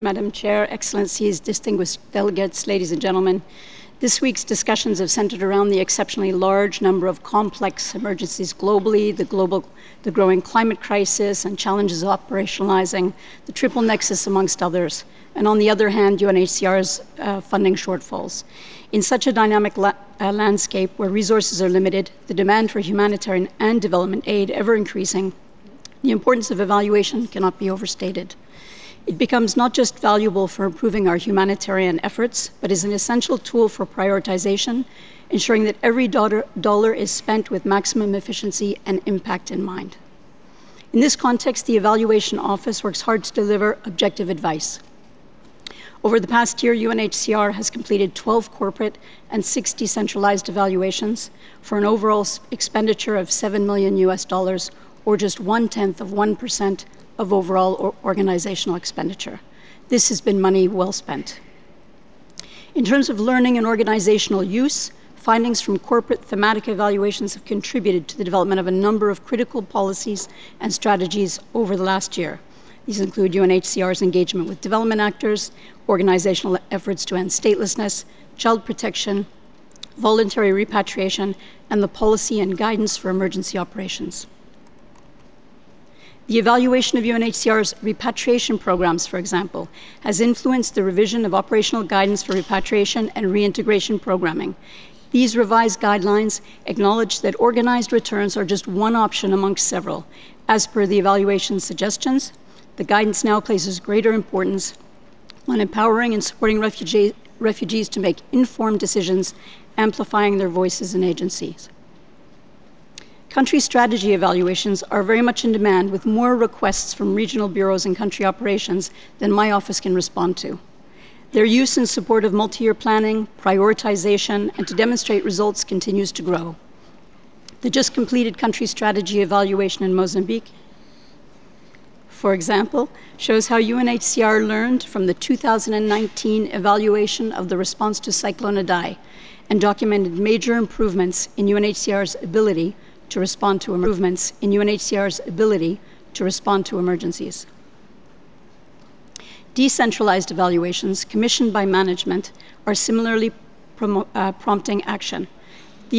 Madam Chair, Excellencies, distinguished delegates, ladies and gentlemen. This week's discussions have centered around the exceptionally large number of complex emergencies globally, the growing climate crisis and challenges of operationalizing the triple nexus, amongst others, and on the other hand, UNHCR's funding shortfalls. In such a dynamic landscape where resources are limited, the demand for humanitarian and development aid ever increasing, the importance of evaluation cannot be overstated. It becomes not just valuable for improving our humanitarian efforts, but is an essential tool for prioritization, ensuring that every dollar is spent with maximum efficiency and impact in mind. In this context, the Evaluation Office works hard to deliver objective advice. Over the past year, UNHCR has completed 12 corporate and 6 decentralized evaluations for an overall expenditure of $7 million, or just 0.1% of overall organizational expenditure. This has been money well spent. In terms of learning and organizational use, findings from corporate thematic evaluations have contributed to the development of a number of critical policies and strategies over the last year. These include UNHCR's engagement with development actors, organizational efforts to end statelessness, child protection, voluntary repatriation, and the policy and guidance for emergency operations. The evaluation of UNHCR's repatriation programs, for example, has influenced the revision of operational guidance for repatriation and reintegration programming. These revised guidelines acknowledge that organized returns are just one option amongst several. As per the evaluation suggestions, the guidance now places greater importance on empowering and supporting refugees to make informed decisions, amplifying their voices and agencies. Country strategy evaluations are very much in demand, with more requests from regional bureaus and country operations than my office can respond to. Their use in support of multi-year planning, prioritization, and to demonstrate results continues to grow. The just completed country strategy evaluation in Mozambique, for example, shows how UNHCR learned from the 2019 evaluation of the response to Cyclone Idai and documented major improvements in UNHCR's ability to respond to emergencies. Decentralized evaluations commissioned by management are similarly prompting action.